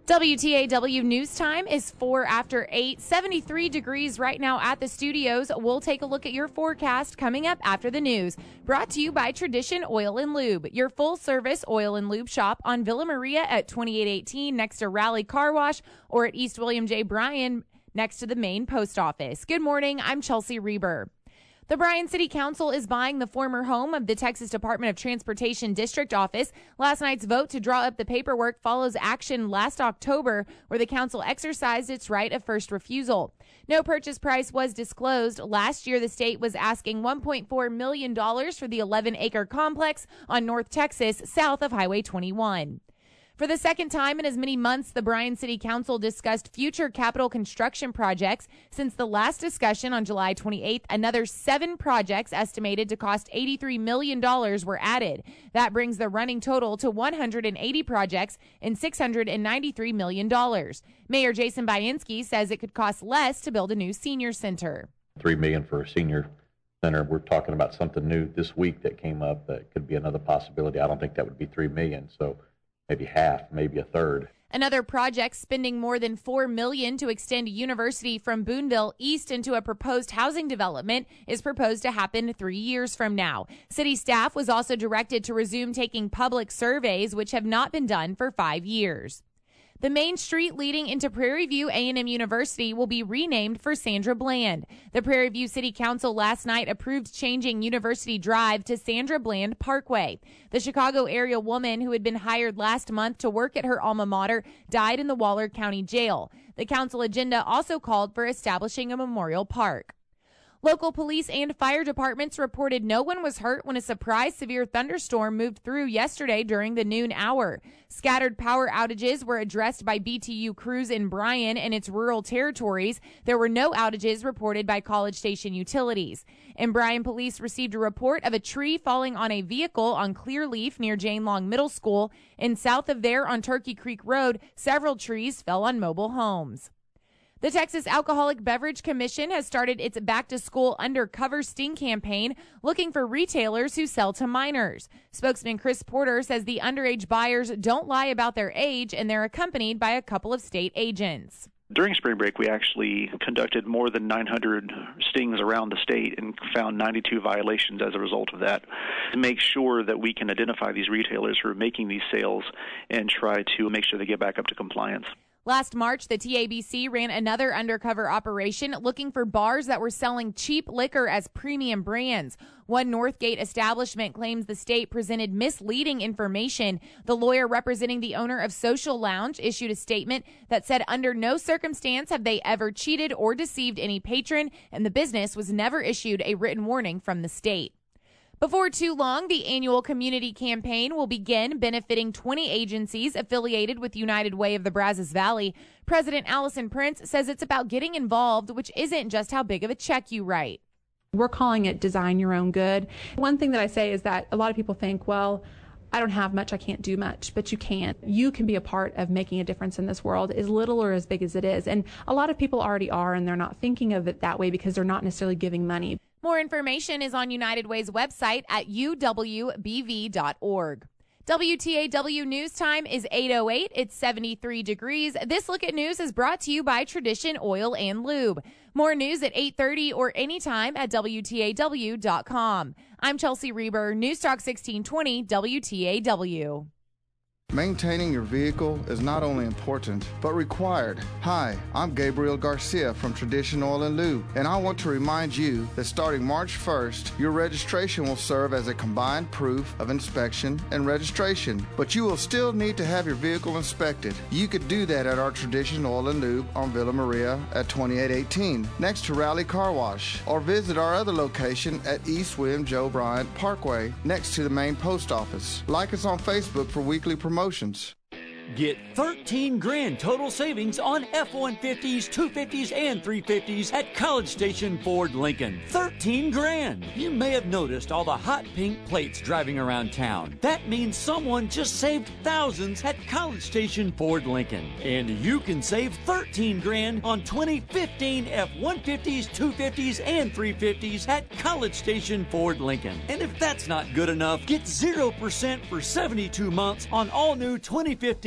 WTAW News Time is 4 after 8, 73 degrees right now at the studios. We'll take a look at your forecast coming up after the news. Brought to you by Tradition Oil and Lube, your full-service oil and lube shop on Villa Maria at 2818 next to Raleigh Car Wash, or at East William J. Bryan next to the main post office. Good morning, I'm Chelsea Reber. The Bryan City Council is buying the former home of the Texas Department of Transportation District Office. Last night's vote to draw up the paperwork follows action last October, where the council exercised its right of first refusal. No purchase price was disclosed. Last year, the state was asking $1.4 million for the 11-acre complex on North Texas, south of Highway 21. For the second time in as many months, the Bryan City Council discussed future capital construction projects. Since the last discussion on July 28th, another 7 projects estimated to cost $83 million were added. That brings the running total to 180 projects and $693 million. Mayor Jason Bainski says it could cost less to build a new senior center. $3 million for a senior center. We're talking about something new this week that came up that could be another possibility. I don't think that would be $3 million. So maybe half, maybe a third. Another project spending more than $4 million to extend a university from Boonville east into a proposed housing development is proposed to happen 3 years from now. City staff was also directed to resume taking public surveys, which have not been done for 5 years. The main street leading into Prairie View A&M University will be renamed for Sandra Bland. The Prairie View City Council last night approved changing University Drive to Sandra Bland Parkway. The Chicago area woman who had been hired last month to work at her alma mater died in the Waller County Jail. The council agenda also called for establishing a memorial park. Local police and fire departments reported no one was hurt when a surprise severe thunderstorm moved through yesterday during the noon hour. Scattered power outages were addressed by BTU crews in Bryan and its rural territories. There were no outages reported by College Station utilities. In Bryan, police received a report of a tree falling on a vehicle on Clearleaf near Jane Long Middle School. And south of there on Turkey Creek Road, several trees fell on mobile homes. The Texas Alcoholic Beverage Commission has started its back-to-school undercover sting campaign looking for retailers who sell to minors. Spokesman Chris Porter says the underage buyers don't lie about their age and they're accompanied by a couple of state agents. During spring break, we actually conducted more than 900 stings around the state and found 92 violations as a result of that, to make sure that we can identify these retailers who are making these sales and try to make sure they get back up to compliance. Last March, the TABC ran another undercover operation looking for bars that were selling cheap liquor as premium brands. One Northgate establishment claims the state presented misleading information. The lawyer representing the owner of Social Lounge issued a statement that said under no circumstance have they ever cheated or deceived any patron, and the business was never issued a written warning from the state. Before too long, the annual community campaign will begin, benefiting 20 agencies affiliated with United Way of the Brazos Valley. President Allison Prince says it's about getting involved, which isn't just how big of a check you write. We're calling it design your own good. One thing that I say is that a lot of people think, well, I don't have much, I can't do much, but you can. You can be a part of making a difference in this world, as little or as big as it is. And a lot of people already are, and they're not thinking of it that way because they're not necessarily giving money. More information is on United Way's website at uwbv.org. WTAW News Time is 8:08. It's 73 degrees. This Look at News is brought to you by Tradition Oil and Lube. More news at 8:30 or anytime at WTAW.com. I'm Chelsea Reber, News Talk 1620 WTAW. Maintaining your vehicle is not only important, but required. Hi, I'm Gabriel Garcia from Tradition Oil and Lube, and I want to remind you that starting March 1st, your registration will serve as a combined proof of inspection and registration, but you will still need to have your vehicle inspected. You could do that at our Tradition Oil and Lube on Villa Maria at 2818, next to Raleigh Car Wash, or visit our other location at East William Joe Bryant Parkway, next to the main post office. Like us on Facebook for weekly promotions. Get 13 grand total savings on F-150s, 250s, and 350s at College Station Ford Lincoln. 13 grand! You may have noticed all the hot pink plates driving around town. That means someone just saved thousands at College Station Ford Lincoln. And you can save 13 grand on 2015 F-150s, 250s, and 350s at College Station Ford Lincoln. And if that's not good enough, get 0% for 72 months on all new 2015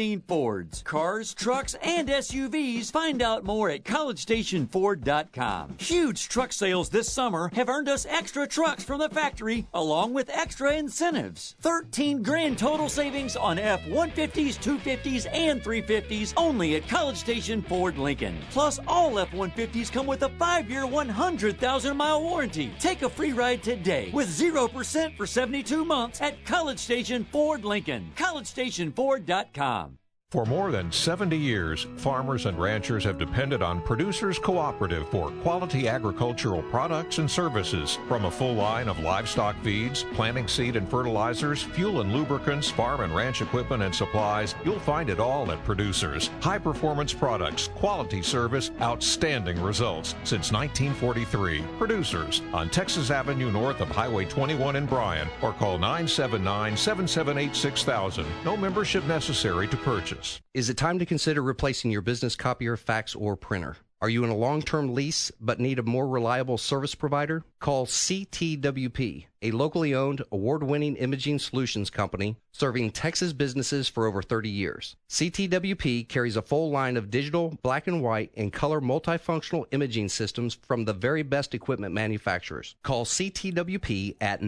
mean Fords. Cars, trucks, and SUVs. Find out more at collegestationford.com. Huge truck sales this summer have earned us extra trucks from the factory, along with extra incentives. 13 grand total savings on F-150s, 250s, and 350s only at College Station Ford Lincoln. Plus, all F-150s come with a 5-year, 100,000-mile warranty. Take a free ride today with 0% for 72 months at College Station Ford Lincoln. collegestationford.com. For more than 70 years, farmers and ranchers have depended on Producers Cooperative for quality agricultural products and services. From a full line of livestock feeds, planting seed and fertilizers, fuel and lubricants, farm and ranch equipment and supplies, you'll find it all at Producers. High-performance products, quality service, outstanding results. Since 1943, Producers on Texas Avenue north of Highway 21 in Bryan, or call 979-778-6000. No membership necessary to purchase. Is it time to consider replacing your business copier, fax, or printer? Are you in a long-term lease but need a more reliable service provider? Call CTWP, a locally owned, award-winning imaging solutions company serving Texas businesses for over 30 years. CTWP carries a full line of digital, black and white, and color multifunctional imaging systems from the very best equipment manufacturers. Call CTWP at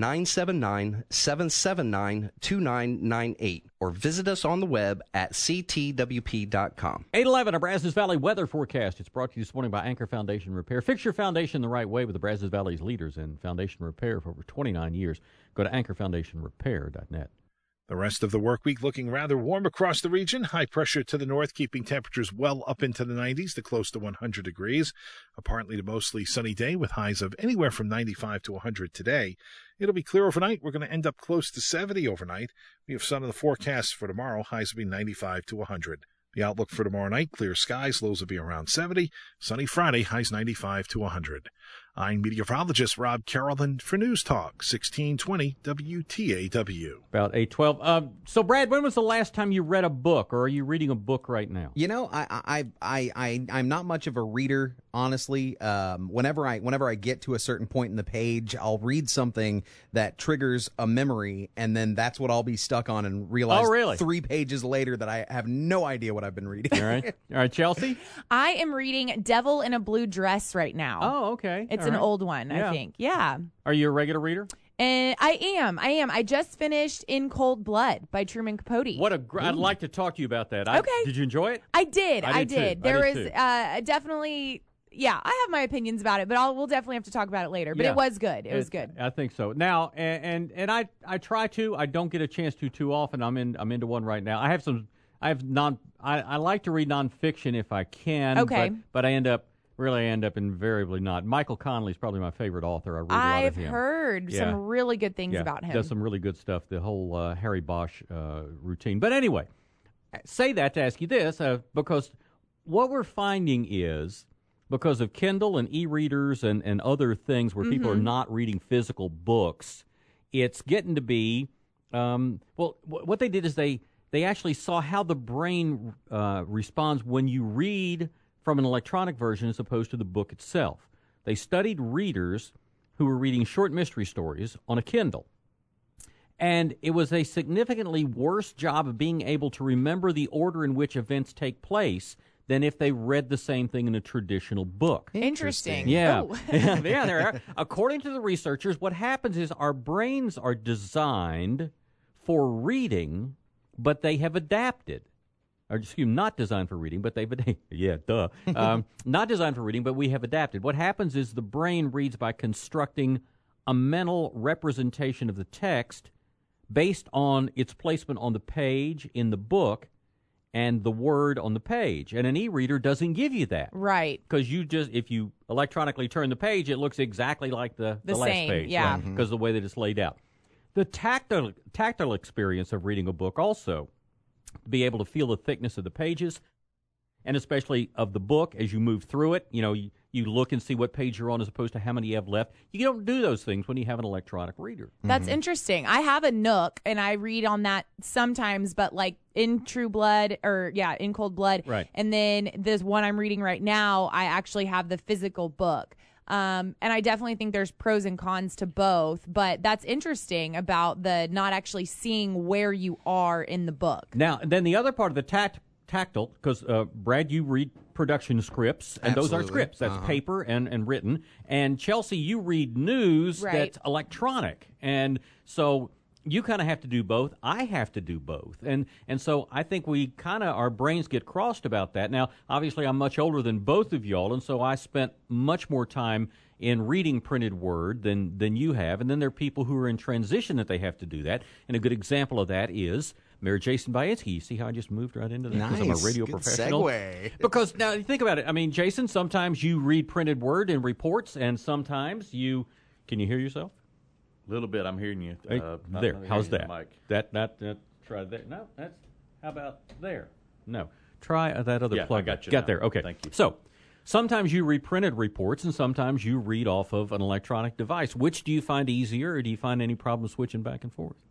979-779-2998 or visit us on the web at ctwp.com. 811, a Brazos Valley weather forecast. It's brought to you this morning by Anchor Foundation Repair. Fix your foundation the right way with the Brazos Valley's leaders in foundation repair for over 29 years. Go to anchorfoundationrepair.net. The rest of the work week looking rather warm across the region. High pressure to the north, keeping temperatures well up into the 90s to close to 100 degrees. A partly to mostly sunny day with highs of anywhere from 95 to 100 today. It'll be clear overnight. We're going to end up close to 70 overnight. We have sun in the forecast for tomorrow. Highs will be 95 to 100. The outlook for tomorrow night, clear skies, lows will be around 70. Sunny Friday, highs 95 to 100. I'm meteorologist Rob Carrollton for News Talk 1620 WTAW. About 8:12. So, Brad, when was the last time you read a book, or are you reading a book right now? You know, I'm not much of a reader, honestly. Whenever I get to a certain point in the page, I'll read something that triggers a memory, and then that's what I'll be stuck on and realize 3 pages later that I have no idea what I've been reading. All right, Chelsea? I am reading Devil in a Blue Dress right now. Oh, okay. It's an old one, I think. Yeah. Are you a regular reader? I am. I just finished In Cold Blood by Truman Capote. I'd like to talk to you about that. Okay. Did you enjoy it? I did. I did. There was definitely, I have my opinions about it, but we'll definitely have to talk about it later. But it was good. It was good. I think so. Now, and I try to. I don't get a chance to too often. I'm into one right now. I like to read nonfiction if I can. Okay. But I end up invariably not. Michael Connelly's probably my favorite author. I read a lot of him. I've heard some really good things about him. Does some really good stuff, the whole Harry Bosch routine. But anyway, say that to ask you this, because what we're finding is, because of Kindle and e-readers and other things where people are not reading physical books, it's getting to be, what they did is they actually saw how the brain responds when you read from an electronic version as opposed to the book itself. They studied readers who were reading short mystery stories on a Kindle. And it was a significantly worse job of being able to remember the order in which events take place than if they read the same thing in a traditional book. Interesting. Yeah. There are. According to the researchers, what happens is our brains are designed for reading, but they have adapted. Not designed for reading, but they've not designed for reading, but we have adapted. What happens is the brain reads by constructing a mental representation of the text based on its placement on the page in the book and the word on the page. And an e-reader doesn't give you that. Right. Because if you electronically turn the page, it looks exactly like the last same page. Yeah. Because of the way that it's laid out. The tactile experience of reading a book also, to be able to feel the thickness of the pages, and especially of the book as you move through it. You look and see what page you're on as opposed to how many you have left. You don't do those things when you have an electronic reader. That's interesting. I have a Nook, and I read on that sometimes, but like in Cold Blood. Right. And then this one I'm reading right now, I actually have the physical book. And I definitely think there's pros and cons to both, but that's interesting about the not actually seeing where you are in the book. Now, then the other part of the tactile, because Brad, you read production scripts, and those are scripts. That's paper and written. And Chelsea, you read news that's electronic. And so you kind of have to do both. I have to do both. And so I think we kind of, our brains get crossed about that. Now, obviously, I'm much older than both of y'all, and so I spent much more time in reading printed word than you have. And then there are people who are in transition that they have to do that. And a good example of that is Mayor Jason Bainski. You see how I just moved right into that? Nice. I'm a radio Good professional. Segue. Because now, think about it. I mean, Jason, sometimes you read printed word in reports, and sometimes you... Can you hear yourself? A little bit. I'm hearing you. There. How's that? That? Try that. No, that's... How about there? No. Try that other plug. I got you. Got now. there. Okay. Thank you. So, sometimes you read printed reports, and sometimes you read off of an electronic device. Which do you find easier, or do you find any problem switching back and forth?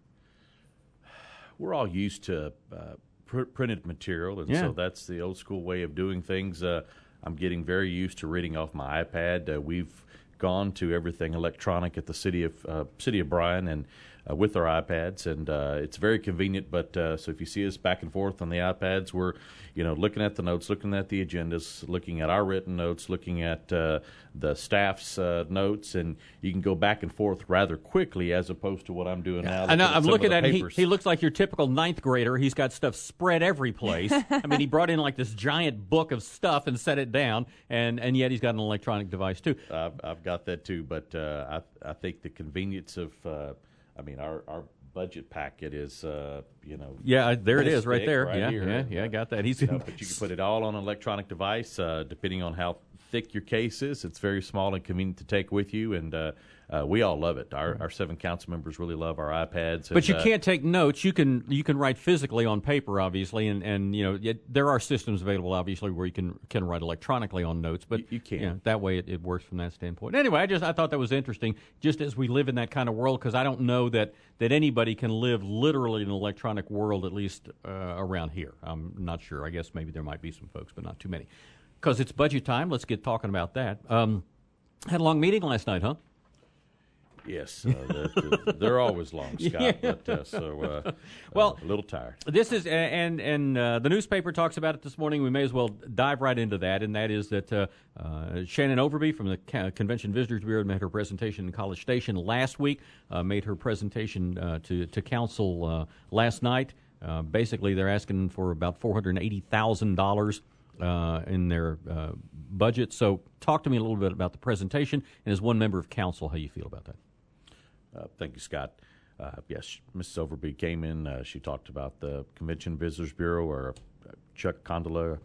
We're all used to printed material, and so that's the old school way of doing things. I'm getting very used to reading off my iPad. We've gone to everything electronic at the city of Bryan and with our iPads, and it's very convenient. But so if you see us back and forth on the iPads, we're looking at the notes, looking at the agendas, looking at our written notes, looking at the staff's notes, and you can go back and forth rather quickly as opposed to what I'm doing now. I know, I'm looking at it. He looks like your typical ninth grader. He's got stuff spread every place. I mean, he brought in like this giant book of stuff and set it down, and yet he's got an electronic device too. I've got that too, but I think the convenience of our budget packet is yeah, there it is right there. Right here. Yeah, I got that. But you can put it all on an electronic device depending on how thick your case is. It's very small and convenient to take with you, and we all love it. Our 7 council members really love our iPads. But you can't take notes. You can write physically on paper, obviously, and there are systems available, obviously, where you can write electronically on notes. But you can. That way it works from that standpoint. Anyway, I thought that was interesting, just as we live in that kind of world, because I don't know that anybody can live literally in an electronic world, at least around here. I'm not sure. I guess maybe there might be some folks, but not too many. Because it's budget time, let's get talking about that. Had a long meeting last night, huh? Yes, they're always long, Scott. Yeah. But well, a little tired. This is and the newspaper talks about it this morning. We may as well dive right into that, and that is that Shannon Overby from the Convention Visitors Bureau made her presentation in College Station last week. Made her presentation to council last night. Basically, they're asking for about $480,000. In their budget. So talk to me a little bit about the presentation, and as one member of council, how you feel about that. Thank you, Scott. Yes, Mrs. Overby came in. She talked about the Convention Visitors Bureau, or Chuck Condola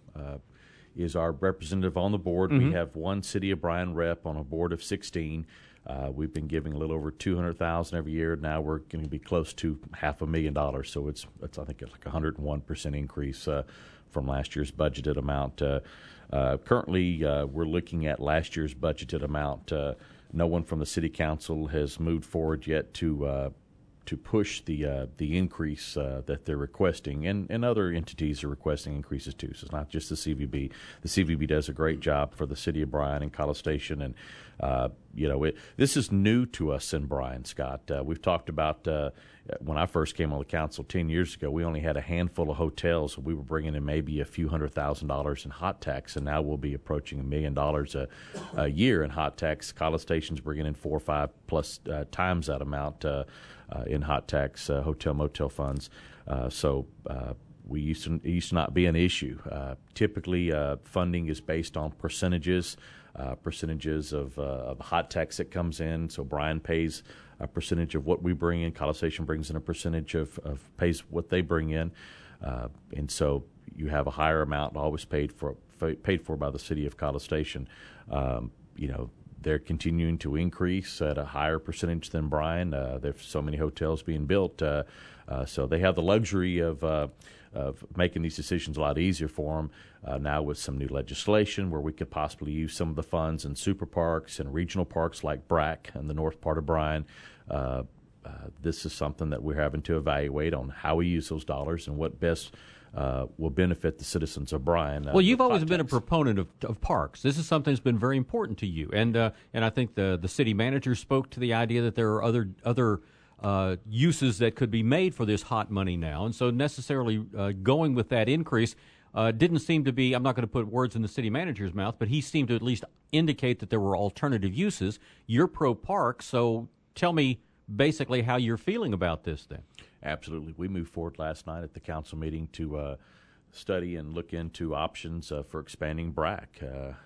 is our representative on the board. Mm-hmm. We have one City of Bryan rep on a board of 16. We've been giving a little over $200,000 every year. Now we're going to be close to $500,000. So it's I think it's like 101% increase from last year's budgeted amount. Currently, we're looking at last year's budgeted amount. No one from the City Council has moved forward yet to push the increase that they're requesting, and other entities are requesting increases too. So it's not just the CVB. The CVB does a great job for the City of Bryan and College Station, and this is new to us in Bryan, Scott. We've talked about when I first came on the council 10 years ago, we only had a handful of hotels. We were bringing in maybe a few $100,000 in hot tax, and now we'll be approaching $1 million a year in hot tax. College Station's bringing in 4 or 5 plus times that amount in hot tax hotel motel funds. So we used to not be an issue. Typically, funding is based on percentages of hot tax that comes in. So Bryan pays a percentage of what we bring in. College Station brings in a percentage of pays what they bring in, and so you have a higher amount always paid for by the city of College Station. They're continuing to increase at a higher percentage than Bryan. There's so many hotels being built, so they have the luxury of making these decisions a lot easier for them now with some new legislation where we could possibly use some of the funds in super parks and regional parks like BRAC in the north part of Bryan. this is something that we're having to evaluate on how we use those dollars and what best will benefit the citizens of Bryan. Well, you've always been a proponent of parks. This is something that's been very important to you, and I think the city manager spoke to the idea that there are other uses that could be made for this hot money now, and so necessarily going with that increase didn't seem to be, I'm not going to put words in the city manager's mouth, but he seemed to at least indicate that there were alternative uses. You're pro-park, so tell me basically how you're feeling about this then. Absolutely. We moved forward last night at the council meeting to study and look into options for expanding BRAC,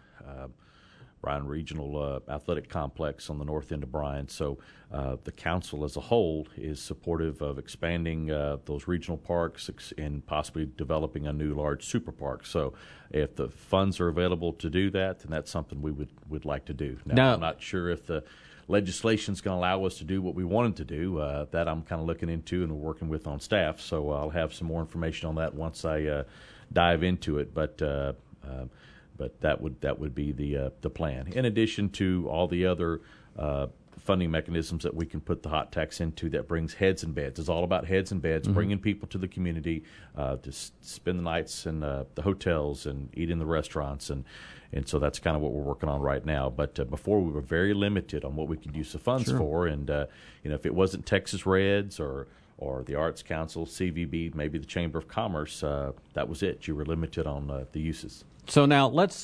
Bryan Regional Athletic Complex on the north end of Bryan. So the council as a whole is supportive of expanding those regional parks and possibly developing a new large super park. So if the funds are available to do that, then that's something we would like to do. Now, I'm not sure if the legislation's going to allow us to do what we wanted to do. That I'm kind of looking into and we're working with on staff. So I'll have some more information on that once I dive into it. But that would be the plan. In addition to all the other funding mechanisms that we can put the hot tax into that brings heads and beds. It's all about heads and beds, bringing people to the community to spend the nights in the hotels and eat in the restaurants. And so that's kind of what we're working on right now. But before we were very limited on what we could use the funds for. And, if it wasn't Texas Reds or the Arts Council, CVB, maybe the Chamber of Commerce, that was it. You were limited on the uses. So now let's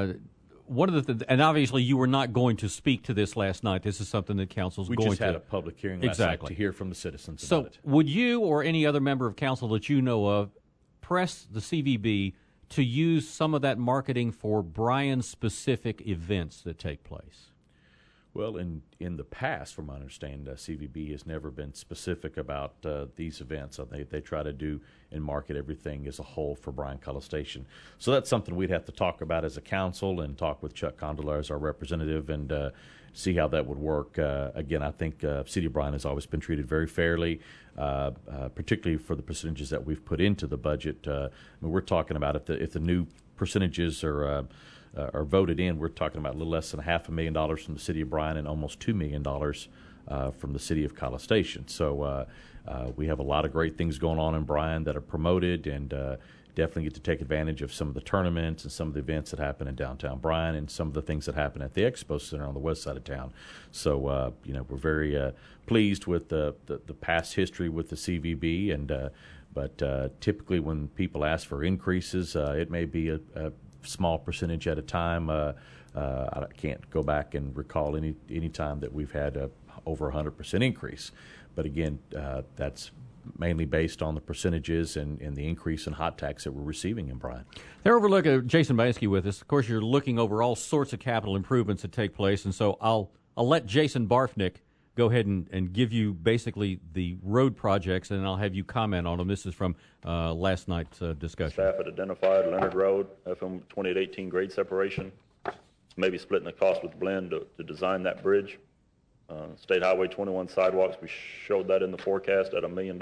one of the and obviously you were not going to speak to this last night. This is something that council's going to. We just had a public hearing last night to hear from the citizens about it. So would you or any other member of council that you know of press the CVB to use some of that marketing for Bryan-specific events that take place? Well, in the past, from my understanding, CVB has never been specific about these events. They try to do and market everything as a whole for Bryan-College Station. So that's something we'd have to talk about as a council and talk with Chuck Condola as our representative and see how that would work. Again, I think City of Bryan has always been treated very fairly, particularly for the percentages that we've put into the budget. We're talking about if the new percentages are voted in, we're talking about a little less than $500,000 from the city of Bryan and almost $2 million from the city of College Station. So we have a lot of great things going on in Bryan that are promoted, and definitely get to take advantage of some of the tournaments and some of the events that happen in downtown Bryan and some of the things that happen at the Expo Center on the west side of town. So we're very pleased with the past history with the CVB, and but typically when people ask for increases, it may be a small percentage at a time. I can't go back and recall any time that we've had over 100% increase. But again, that's mainly based on the percentages and the increase in hot tax that we're receiving in Bryan. They're overlooking Jason Bansky with us. Of course, you're looking over all sorts of capital improvements that take place, and so I'll let Jason Barfnick go ahead and give you basically the road projects, and I'll have you comment on them. This is from last night's discussion. Staff had identified Leonard Road, FM 2818 grade separation, maybe splitting the cost with Blend to design that bridge. State Highway 21 sidewalks, we showed that in the forecast at $1 million.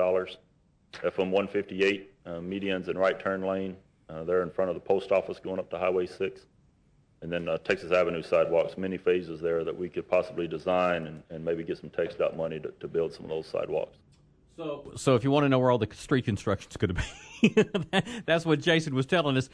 FM 158 medians and right turn lane, there in front of the post office going up to Highway 6. And then Texas Avenue sidewalks, many phases there that we could possibly design and maybe get some TxDOT money to build some of those sidewalks. So if you want to know where all the street construction is going to be, that's what Jason was telling us.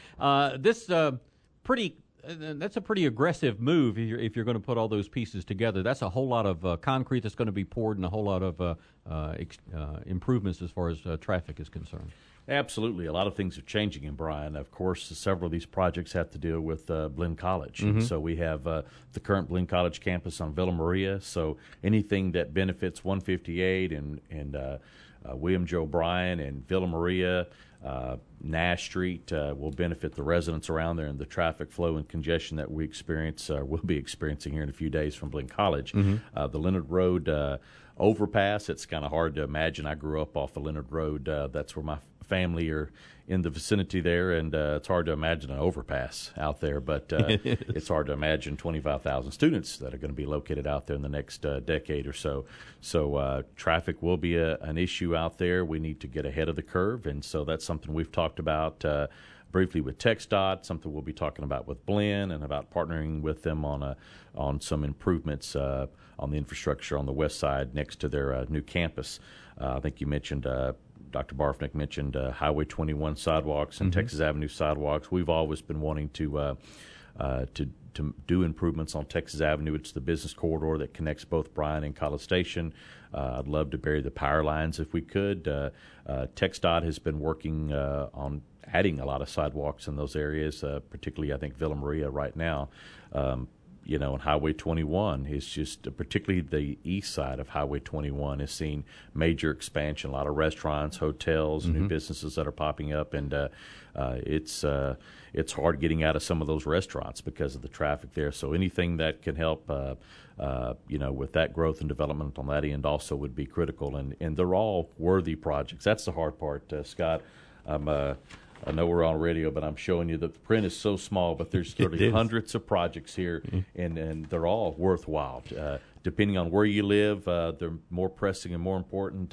That's a pretty aggressive move if you're going to put all those pieces together. That's a whole lot of concrete that's going to be poured and a whole lot of improvements as far as traffic is concerned. Absolutely. A lot of things are changing in Bryan. Of course, several of these projects have to deal with Blinn College. Mm-hmm. So we have the current Blinn College campus on Villa Maria. So anything that benefits 158 and William Joe Bryan and Villa Maria, Nash Street will benefit the residents around there, and the traffic flow and congestion that we will be experiencing here in a few days from Blinn College. Mm-hmm. The Leonard Road overpass, it's kind of hard to imagine. I grew up off of Leonard Road. That's where my family are in the vicinity there, and it's hard to imagine an overpass out there, but it's hard to imagine 25,000 students that are going to be located out there in the next decade or so. So traffic will be an issue out there. We need to get ahead of the curve, and so that's something we've talked about briefly with TxDOT, something we'll be talking about with Blinn, and about partnering with them on some improvements on the infrastructure on the west side next to their new campus. I think you mentioned Dr. Barfnick mentioned Highway 21 sidewalks and Texas Avenue sidewalks. We've always been wanting to do improvements on Texas Avenue. It's the business corridor that connects both Bryan and College Station. I'd love to bury the power lines if we could. TxDOT has been working on adding a lot of sidewalks in those areas, particularly I think Villa Maria right now. And Highway 21 is just, particularly the east side of Highway 21 has seen major expansion, a lot of restaurants, hotels, new businesses that are popping up, and it's hard getting out of some of those restaurants because of the traffic there. So anything that can help, with that growth and development on that end also would be critical, and they're all worthy projects. That's the hard part, Scott. I know we're on radio, but I'm showing you the print is so small, but there's literally hundreds of projects here, and they're all worthwhile. Depending on where you live, they're more pressing and more important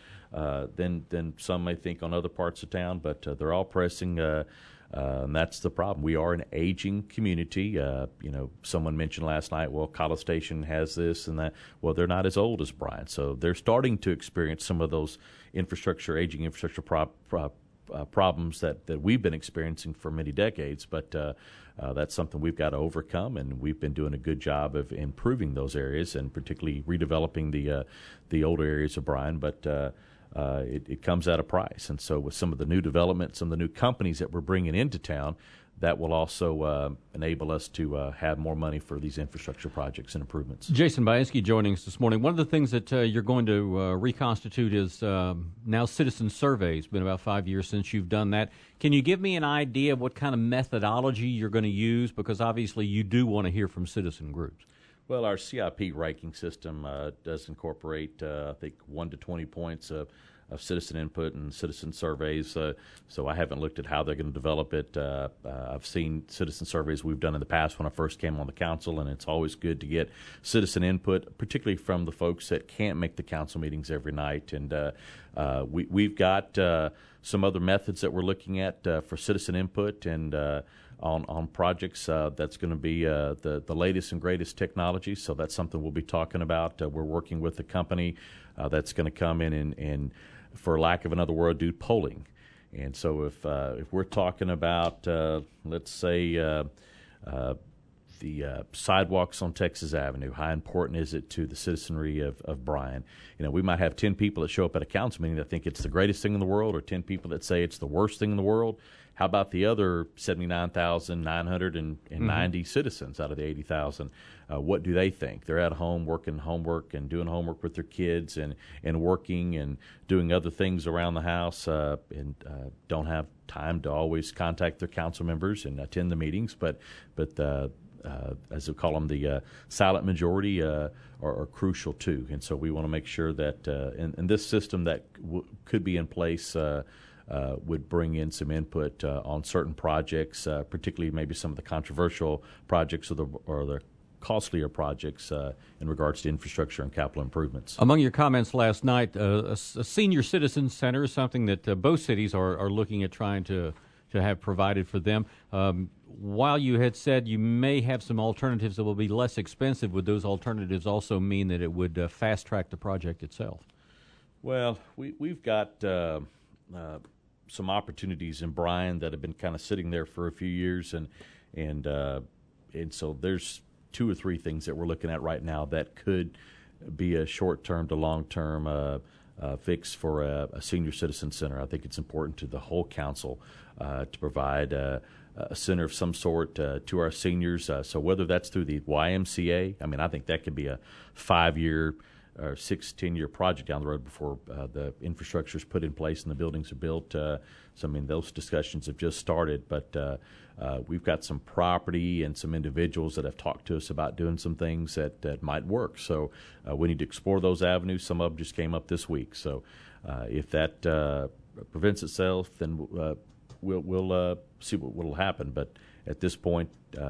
than some may think on other parts of town, but they're all pressing, and that's the problem. We are an aging community. Someone mentioned last night, well, College Station has this and that. Well, they're not as old as Bryan, so they're starting to experience some of those aging infrastructure problems that we've been experiencing for many decades, but that's something we've got to overcome, and we've been doing a good job of improving those areas and particularly redeveloping the older areas of Bryan, but it comes at a price. And so with some of the new development, some of the new companies that we're bringing into town, that will also enable us to have more money for these infrastructure projects and improvements. Jason Bainski joining us this morning. One of the things that you're going to reconstitute is now citizen surveys. It's been about 5 years since you've done that. Can you give me an idea of what kind of methodology you're going to use? Because obviously you do want to hear from citizen groups. Well, our CIP ranking system does incorporate, I think, 1 to 20 points of citizen input and citizen surveys. So I haven't looked at how they're going to develop it. I've seen citizen surveys we've done in the past when I first came on the council, and it's always good to get citizen input, particularly from the folks that can't make the council meetings every night. And we've got some other methods that we're looking at for citizen input and on projects that's going to be the latest and greatest technology. So that's something we'll be talking about. We're working with a company that's going to come in and for lack of another word, do polling. And so if we're talking about, let's say, the sidewalks on Texas Avenue, how important is it to the citizenry of Bryan? We might have 10 people that show up at a council meeting that think it's the greatest thing in the world, or 10 people that say it's the worst thing in the world. How about the other 79,990 citizens out of the 80,000? What do they think? They're at home working homework and doing homework with their kids and working and doing other things around the house and don't have time to always contact their council members and attend the meetings. But as we call them, the silent majority are crucial too. And so we want to make sure that in this system that could be in place would bring in some input on certain projects, particularly maybe some of the controversial projects or the costlier projects in regards to infrastructure and capital improvements. Among your comments last night, a senior citizen center is something that both cities are looking at trying to have provided for them. While you had said you may have some alternatives that will be less expensive, would those alternatives also mean that it would fast-track the project itself? Well, we've got some opportunities in Bryan that have been kind of sitting there for a few years, and so there's 2 or 3 things that we're looking at right now that could be a short-term to long-term fix for a senior citizen center. I think it's important to the whole council to provide a center of some sort to our seniors. So whether that's through the YMCA, I think that could be a 5-year or 6-10-year project down the road before the infrastructure is put in place and the buildings are built. Those discussions have just started, but we've got some property and some individuals that have talked to us about doing some things that might work. So we need to explore those avenues. Some of them just came up this week. So if that prevents itself, then we'll see what will happen. But at this point,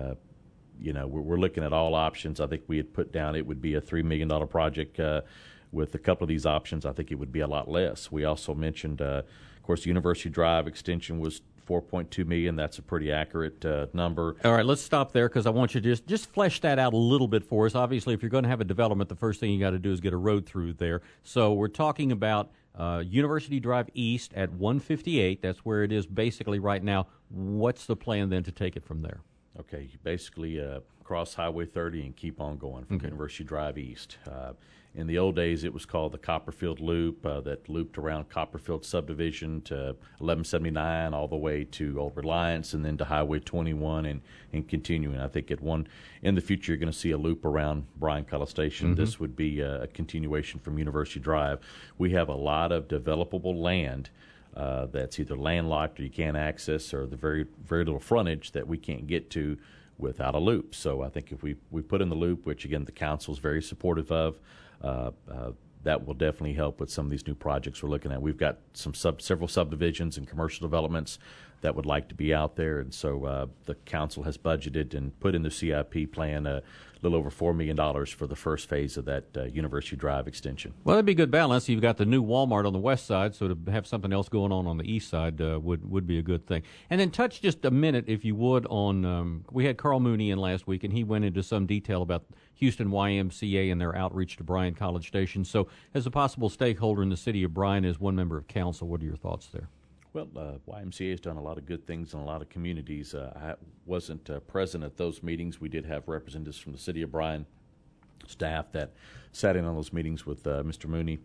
we're looking at all options. I think we had put down it would be a $3 million project. With a couple of these options, I think it would be a lot less. We also mentioned, of course, University Drive extension was $4.2 million. That's a pretty accurate number. All right, let's stop there because I want you to just flesh that out a little bit for us. Obviously, if you're going to have a development, the first thing you got to do is get a road through there. So we're talking about University Drive East at 158. That's where it is basically right now. What's the plan then to take it from there? Okay, you basically cross Highway 30 and keep on going from University Drive East. In the old days, it was called the Copperfield Loop that looped around Copperfield Subdivision to 1179 all the way to Old Reliance and then to Highway 21 and continuing. I think in the future, you're going to see a loop around Bryan College Station. This would be a continuation from University Drive. We have a lot of developable land that's either landlocked or you can't access, or the very, very little frontage that we can't get to without a loop. So I think if we put in the loop, which again the council is very supportive of, that will definitely help with some of these new projects we're looking at. We've got several subdivisions and commercial developments that would like to be out there, and so the council has budgeted and put in the CIP plan a little over $4 million for the first phase of that University Drive extension. Well, that'd be a good balance. You've got the new Walmart on the west side, so to have something else going on the east side would be a good thing. And then touch just a minute, if you would, on we had Carl Mooney in last week, and he went into some detail about Houston YMCA and their outreach to Bryan College Station. So as a possible stakeholder in the city of Bryan, as one member of council, what are your thoughts there? Well, YMCA has done a lot of good things in a lot of communities. I wasn't present at those meetings. We did have representatives from the city of Bryan staff that sat in on those meetings with Mr. Mooney.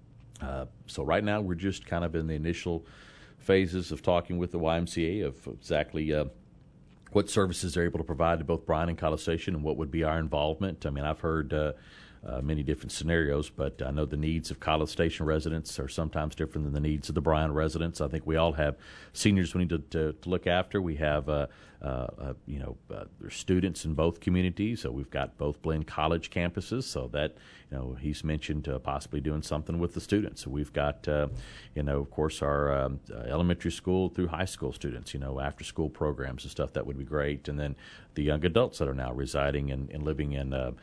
So right now we're just kind of in the initial phases of talking with the YMCA of exactly what services they're able to provide to both Bryan and College Station and what would be our involvement. I mean, I've heard many different scenarios, but I know the needs of College Station residents are sometimes different than the needs of the Bryan residents. I think we all have seniors we need to look after. We have there's students in both communities, so we've got both Blinn College campuses, so that he's mentioned possibly doing something with the students. So we've got of course our elementary school through high school students, after school programs and stuff. That would be great. And then the young adults that are now residing and living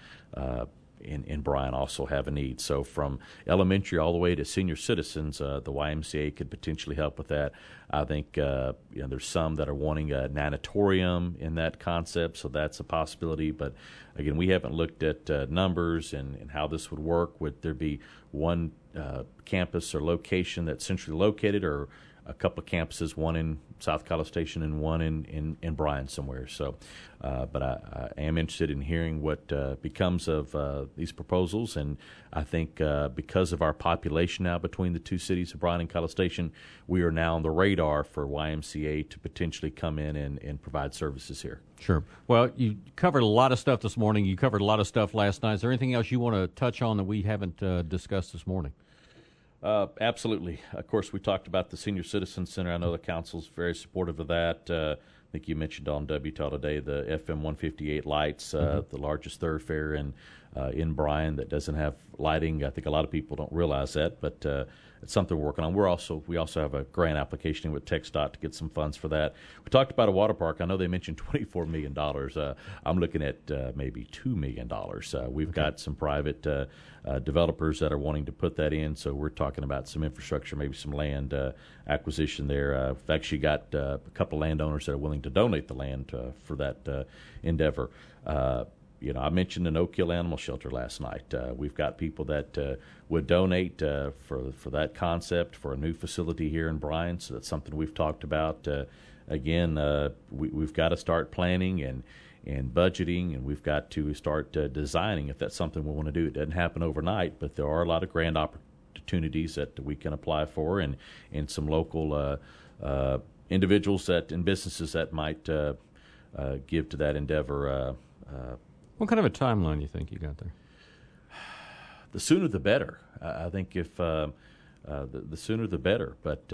in Bryan also have a need. So from elementary all the way to senior citizens, the YMCA could potentially help with that. I think there's some that are wanting a natatorium in that concept, so that's a possibility. But again, we haven't looked at numbers and how this would work. Would there be one campus or location that's centrally located, or a couple of campuses, one in South College Station and one in Bryan somewhere? So, but I am interested in hearing what becomes of these proposals, and I think because of our population now between the two cities of Bryan and College Station, we are now on the radar for YMCA to potentially come in and provide services here. Sure. Well, you covered a lot of stuff this morning. You covered a lot of stuff last night. Is there anything else you want to touch on that we haven't discussed this morning? Absolutely. Of course, we talked about the Senior Citizen Center. I know the council's very supportive of that. I think you mentioned on WTAL today the FM 158 lights, the largest thoroughfare in Bryan that doesn't have lighting. I think a lot of people don't realize that, but it's something we're working on. We also have a grant application with TxDOT to get some funds for that. We talked about a water park. I know they mentioned $24 million. I'm looking at maybe $2 million. We've got some private developers that are wanting to put that in, so we're talking about some infrastructure, maybe some land acquisition there. We've actually got a couple landowners that are willing to donate the land for that endeavor. I mentioned an Oak Hill Animal Shelter last night. We've got people that would donate for that concept for a new facility here in Bryan, so that's something we've talked about. Again, we've got to start planning and budgeting, and we've got to start designing if that's something we want to do. It doesn't happen overnight, but there are a lot of grant opportunities that we can apply for, and some local individuals and businesses that might give to that endeavor. What kind of a timeline do you think you got there? The sooner the better. I think if the sooner the better. But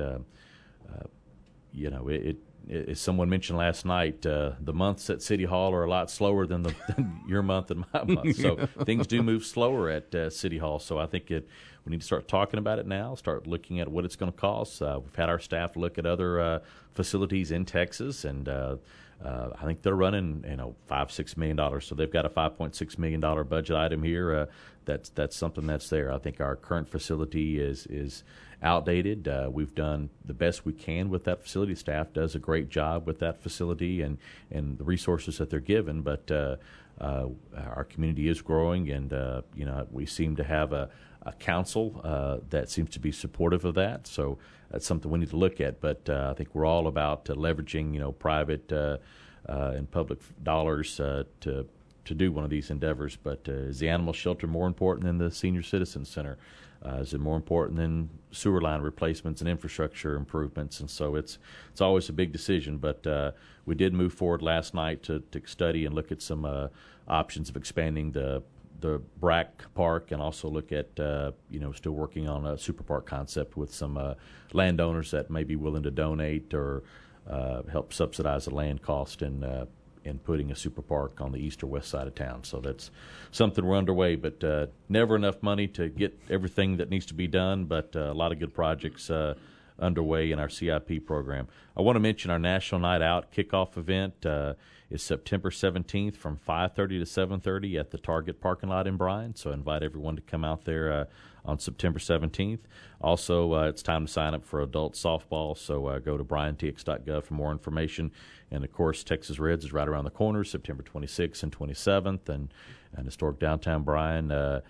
as someone mentioned last night, the months at City Hall are a lot slower than your month and my month. So things do move slower at City Hall. So I think we need to start talking about it now, start looking at what it's going to cost. We've had our staff look at other facilities in Texas, and I think they're running, $5-6 million. So they've got a $5.6 million budget item here. That's something that's there. I think our current facility is outdated. We've done the best we can with that facility. Staff does a great job with that facility and the resources that they're given. But our community is growing, and we seem to have a council that seems to be supportive of that. So that's something we need to look at. But I think we're all about leveraging private and public dollars to do one of these endeavors. But is the animal shelter more important than the senior citizen center? Is it more important than sewer line replacements and infrastructure improvements? And so it's always a big decision. But we did move forward last night to study and look at some options of expanding the BRAC Park, and also look at still working on a super park concept with some landowners that may be willing to donate or help subsidize the land cost in putting a super park on the east or west side of town. So that's something we're underway, but never enough money to get everything that needs to be done, but a lot of good projects underway in our CIP program. I want to mention our National Night Out kickoff event is September 17th from 5:30 to 7:30 at the Target parking lot in Bryan. So I invite everyone to come out there on September 17th. Also, it's time to sign up for adult softball, so go to bryantx.gov for more information. And, of course, Texas Reds is right around the corner, September 26th and 27th, and historic downtown Bryan.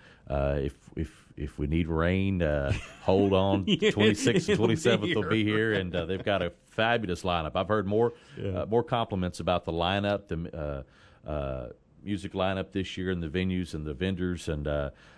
If we need rain, hold on. 26th and 27th will be here, and they've got a fabulous lineup. I've heard more compliments about the lineup, the music lineup this year, and the venues and the vendors, and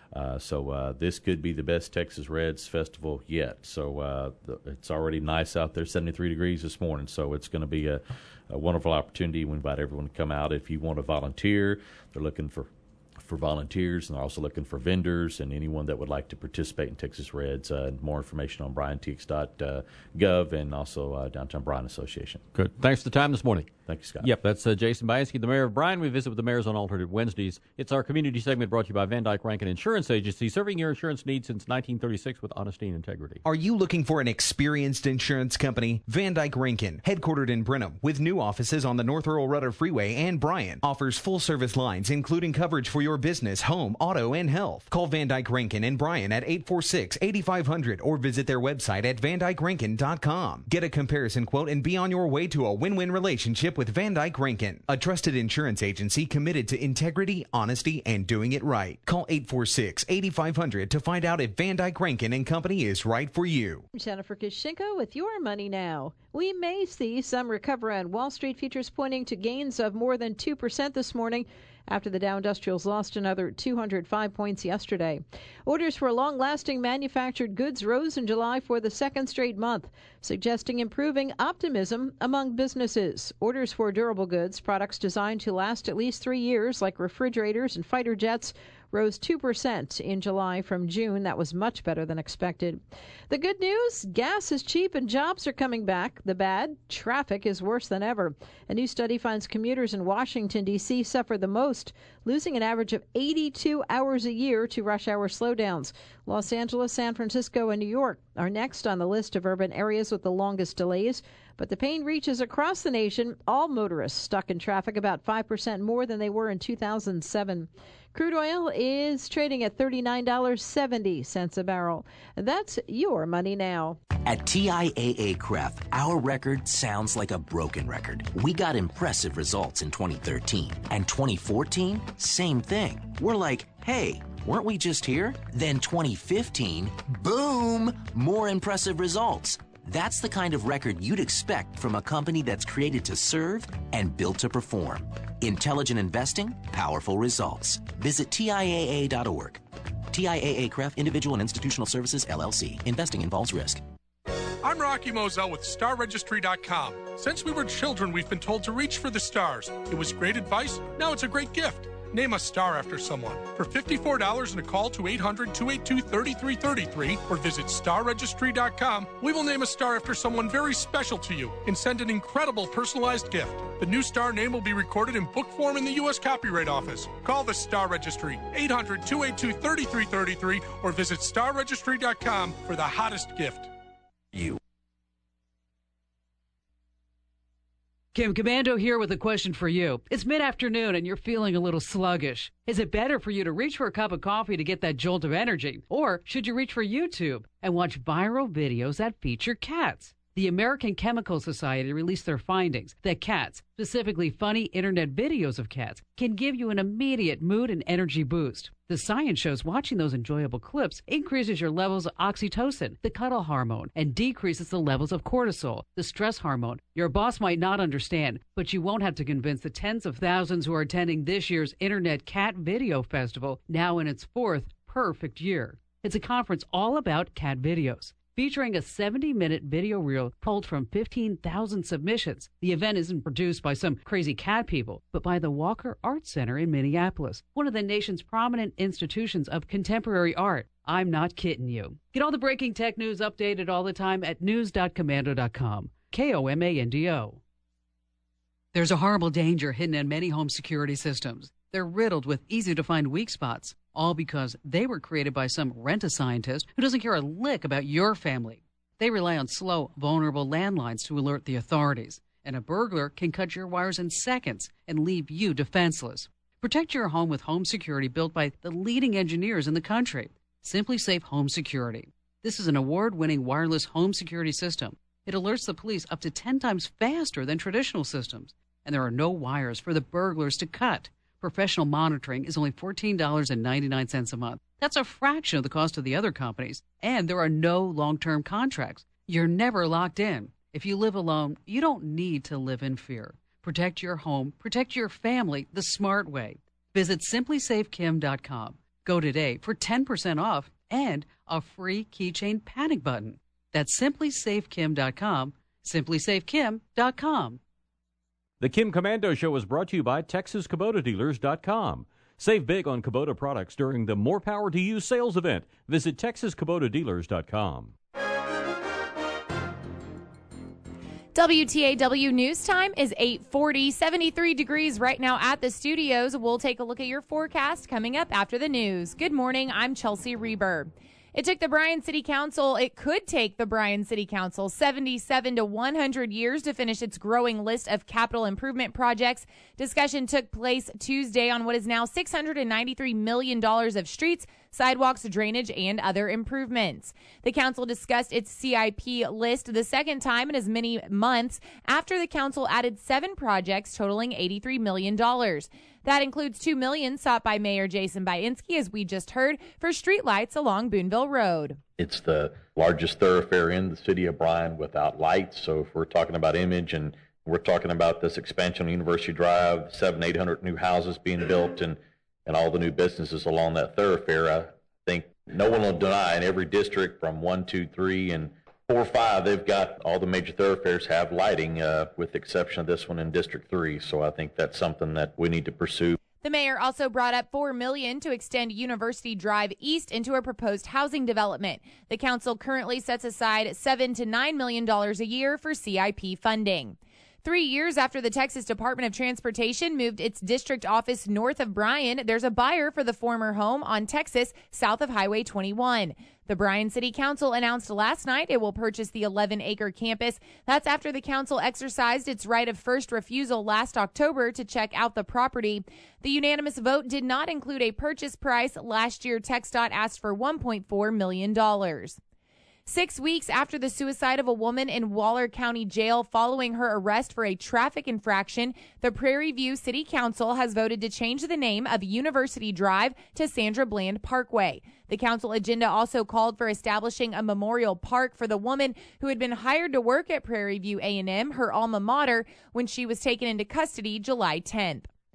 so this could be the best Texas Reds festival yet. So it's already nice out there, 73 degrees this morning, so it's going to be a wonderful opportunity. We invite everyone to come out. If you want to volunteer, they're looking for volunteers, and they're also looking for vendors and anyone that would like to participate in Texas Reds. More information on bryantx.gov and also Downtown Bryan Association. Good. Thanks for the time this morning. Thank you, Scott. Yep, that's Jason Bainski, the mayor of Bryan. We visit with the mayors on alternate Wednesdays. It's our community segment brought to you by Van Dyke Rankin Insurance Agency, serving your insurance needs since 1936 with honesty and integrity. Are you looking for an experienced insurance company? Van Dyke Rankin, headquartered in Brenham, with new offices on the North Earl Rudder Freeway and Bryan, offers full-service lines, including coverage for your business, home, auto, and health. Call Van Dyke Rankin in Bryan at 846-8500 or visit their website at vandykerankin.com. Get a comparison quote and be on your way to a win-win relationship with Van Dyke Rankin, a trusted insurance agency committed to integrity, honesty, and doing it right. Call 846-8500 to find out if Van Dyke Rankin & Company is right for you. Jennifer Kishinko with Your Money Now. We may see some recovery on Wall Street, futures pointing to gains of more than 2% this morning, after the Dow Industrials lost another 205 points yesterday. Orders for long-lasting manufactured goods rose in July for the second straight month, suggesting improving optimism among businesses. Orders for durable goods, products designed to last at least 3 years, like refrigerators and fighter jets, rose 2% in July from June. That was much better than expected. The good news, gas is cheap and jobs are coming back. The bad, traffic is worse than ever. A new study finds commuters in Washington, D.C. suffer the most, losing an average of 82 hours a year to rush hour slowdowns. Los Angeles, San Francisco, and New York are next on the list of urban areas with the longest delays. But the pain reaches across the nation. All motorists stuck in traffic about 5% more than they were in 2007. Crude oil is trading at $39.70 a barrel. That's Your Money Now. At TIAA-CREF, our record sounds like a broken record. We got impressive results in 2013. And 2014, same thing. We're like, hey, weren't we just here? Then 2015, boom, more impressive results. That's the kind of record you'd expect from a company that's created to serve and built to perform. Intelligent investing, powerful results. Visit TIAA.org. TIAA-CREF, Individual and Institutional Services, LLC. Investing involves risk. I'm Rocky Moselle with StarRegistry.com. Since we were children, we've been told to reach for the stars. It was great advice. Now it's a great gift. Name a star after someone. For $54 and a call to 800-282-3333 or visit starregistry.com, we will name a star after someone very special to you and send an incredible personalized gift. The new star name will be recorded in book form in the U.S. Copyright Office. Call the Star Registry, 800-282-3333 or visit starregistry.com for the hottest gift. Kim Commando here with a question for you. It's mid-afternoon and you're feeling a little sluggish. Is it better for you to reach for a cup of coffee to get that jolt of energy? Or should you reach for YouTube and watch viral videos that feature cats? The American Chemical Society released their findings that cats, specifically funny internet videos of cats, can give you an immediate mood and energy boost. The science shows watching those enjoyable clips increases your levels of oxytocin, the cuddle hormone, and decreases the levels of cortisol, the stress hormone. Your boss might not understand, but you won't have to convince the tens of thousands who are attending this year's Internet Cat Video Festival, now in its fourth perfect year. It's a conference all about cat videos, featuring a 70-minute video reel pulled from 15,000 submissions. The event isn't produced by some crazy cat people, but by the Walker Art Center in Minneapolis, one of the nation's prominent institutions of contemporary art. I'm not kidding you. Get all the breaking tech news updated all the time at news.commando.com. Komando. There's a horrible danger hidden in many home security systems. They're riddled with easy-to-find weak spots, all because they were created by some rent-a-scientist who doesn't care a lick about your family. They rely on slow, vulnerable landlines to alert the authorities, and a burglar can cut your wires in seconds and leave you defenseless. Protect your home with home security built by the leading engineers in the country. Simply Safe Home Security. This is an award-winning wireless home security system. It alerts the police up to 10 times faster than traditional systems, and there are no wires for the burglars to cut. Professional monitoring is only $14.99 a month. That's a fraction of the cost of the other companies, and there are no long-term contracts. You're never locked in. If you live alone, you don't need to live in fear. Protect your home, protect your family the smart way. Visit simplysafekim.com. Go today for 10% off and a free keychain panic button. That's simplysafekim.com, simplysafekim.com. The Kim Commando Show is brought to you by TexasKubotaDealers.com. Save big on Kubota products during the More Power to You sales event. Visit TexasKubotaDealers.com. WTAW News Time is 8:40, 73 degrees right now at the studios. We'll take a look at your forecast coming up after the news. Good morning, I'm Chelsea Reber. It could take the Bryan City Council 77 to 100 years to finish its growing list of capital improvement projects. Discussion took place Tuesday on what is now $693 million of streets, sidewalks, drainage, and other improvements. The council discussed its CIP list the second time in as many months after the council added 7 projects totaling $83 million. That includes $2 million sought by Mayor Jason Bainski, as we just heard, for streetlights along Boonville Road. It's the largest thoroughfare in the city of Bryan without lights. So if we're talking about image and we're talking about this expansion on University Drive, 700-800 new houses being built and all the new businesses along that thoroughfare, I think no one will deny in every district from 1, 2, 3, and 4, 5, they've got all the major thoroughfares have lighting, with the exception of this one in District 3. So I think that's something that we need to pursue. The mayor also brought up $4 million to extend University Drive East into a proposed housing development. The council currently sets aside $7 to $9 million a year for CIP funding. 3 years after the Texas Department of Transportation moved its district office north of Bryan, there's a buyer for the former home on Texas south of Highway 21. The Bryan City Council announced last night it will purchase the 11-acre campus. That's after the council exercised its right of first refusal last October to check out the property. The unanimous vote did not include a purchase price. Last year, TxDOT asked for $1.4 million. 6 weeks after the suicide of a woman in Waller County Jail following her arrest for a traffic infraction, the Prairie View City Council has voted to change the name of University Drive to Sandra Bland Parkway. The council agenda also called for establishing a memorial park for the woman who had been hired to work at Prairie View A&M, her alma mater, when she was taken into custody July 10th.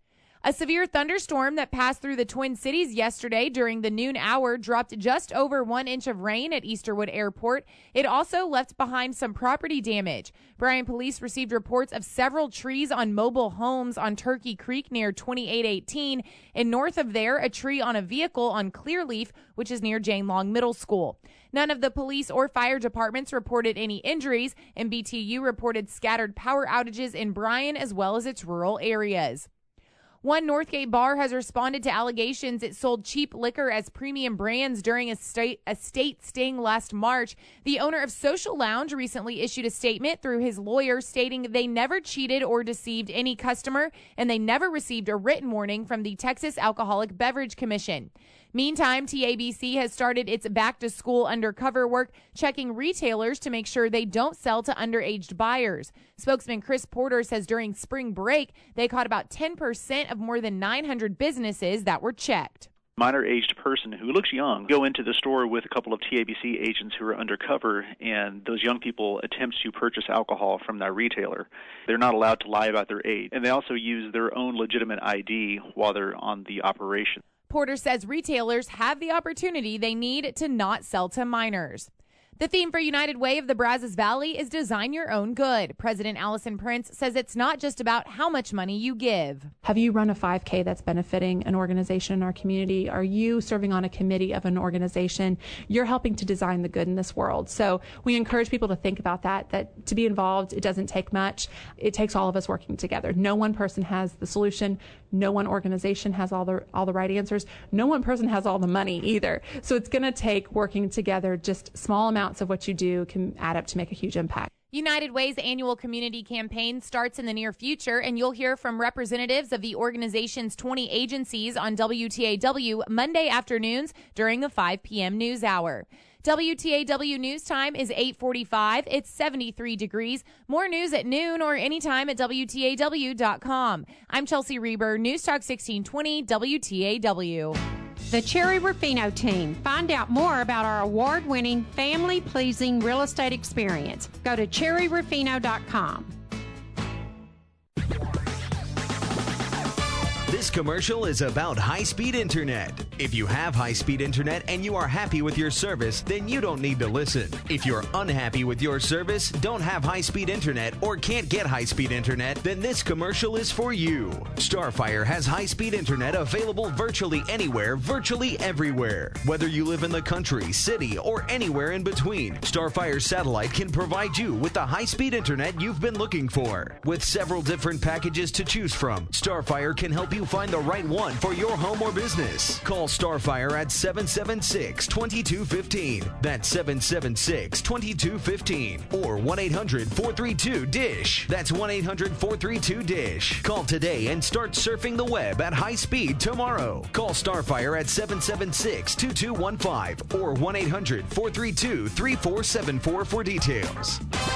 A severe thunderstorm that passed through the Twin Cities yesterday during the noon hour dropped just over 1 inch of rain at Easterwood Airport. It also left behind some property damage. Bryan police received reports of several trees on mobile homes on Turkey Creek near 2818, and north of there, a tree on a vehicle on Clearleaf, which is near Jane Long Middle School. None of the police or fire departments reported any injuries, and BTU reported scattered power outages in Bryan as well as its rural areas. One Northgate bar has responded to allegations it sold cheap liquor as premium brands during a state sting last March. The owner of Social Lounge recently issued a statement through his lawyer stating they never cheated or deceived any customer, and they never received a written warning from the Texas Alcoholic Beverage Commission. Meantime, TABC has started its back-to-school undercover work, checking retailers to make sure they don't sell to underage buyers. Spokesman Chris Porter says during spring break, they caught about 10% of more than 900 businesses that were checked. Minor-aged person who looks young go into the store with a couple of TABC agents who are undercover, and those young people attempt to purchase alcohol from that retailer. They're not allowed to lie about their age, and they also use their own legitimate ID while they're on the operation. Porter says retailers have the opportunity they need to not sell to minors. The theme for United Way of the Brazos Valley is Design Your Own Good. President Allison Prince says it's not just about how much money you give. Have you run a 5K that's benefiting an organization in our community? Are you serving on a committee of an organization? You're helping to design the good in this world. So we encourage people to think about that to be involved, it doesn't take much. It takes all of us working together. No one person has the solution. No one organization has all the right answers. No one person has all the money either. So it's going to take working together. Just small amounts of what you do can add up to make a huge impact. United Way's annual community campaign starts in the near future, and you'll hear from representatives of the organization's 20 agencies on WTAW Monday afternoons during the 5 p.m. news hour. WTAW News Time is 8:45. It's 73 degrees. More news at noon or anytime at WTAW.com. I'm Chelsea Reber, News Talk 1620 WTAW. The Cherry Ruffino team. Find out more about our award-winning, family-pleasing real estate experience. Go to cherryruffino.com. This commercial is about high-speed internet. If you have high-speed internet and you are happy with your service, then you don't need to listen. If you're unhappy with your service, don't have high-speed internet, or can't get high-speed internet, then this commercial is for you. Starfire has high-speed internet available virtually anywhere, virtually everywhere. Whether you live in the country, city, or anywhere in between, Starfire Satellite can provide you with the high-speed internet you've been looking for. With several different packages to choose from, Starfire can help you find the right one for your home or business. Call Starfire at 776-2215. That's 776-2215. Or 1-800-432-DISH. That's 1-800-432-DISH. Call today and start surfing the web at high speed tomorrow. Call Starfire at 776-2215 or 1-800-432-3474 for details.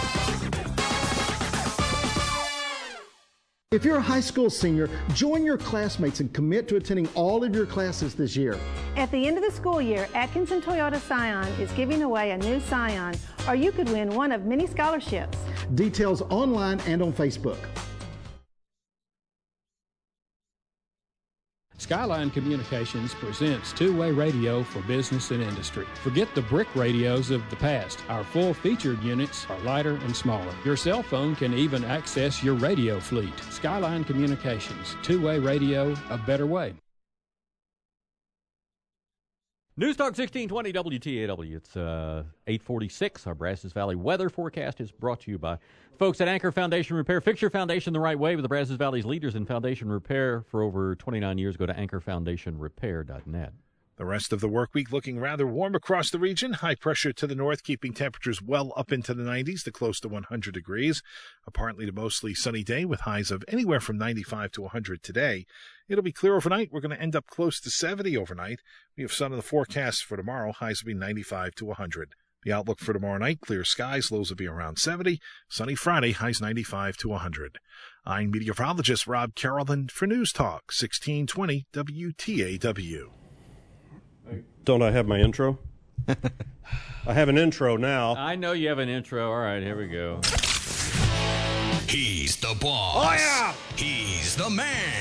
If you're a high school senior, join your classmates and commit to attending all of your classes this year. At the end of the school year, Atkinson Toyota Scion is giving away a new Scion, or you could win one of many scholarships. Details online and on Facebook. Skyline Communications presents two-way radio for business and industry. Forget the brick radios of the past. Our full-featured units are lighter and smaller. Your cell phone can even access your radio fleet. Skyline Communications, two-way radio, a better way. News Talk 1620 WTAW. It's 8:46. Our Brazos Valley weather forecast is brought to you by folks at Anchor Foundation Repair. Fix your foundation the right way with the Brazos Valley's leaders in foundation repair for over 29 years. Go to anchorfoundationrepair.net. The rest of the work week looking rather warm across the region. High pressure to the north, keeping temperatures well up into the 90s to close to 100 degrees. A partly to mostly sunny day with highs of anywhere from 95 to 100 today. It'll be clear overnight. We're going to end up close to 70 overnight. We have sun in the forecast for tomorrow. Highs will be 95 to 100. The outlook for tomorrow night, clear skies. Lows will be around 70. Sunny Friday, highs 95 to 100. I'm meteorologist Rob Carrollton for News Talk 1620 WTAW. Don't I have my intro? I have an intro now. I know you have an intro. All right, here we go. He's the boss. Oh, yeah! He's the man.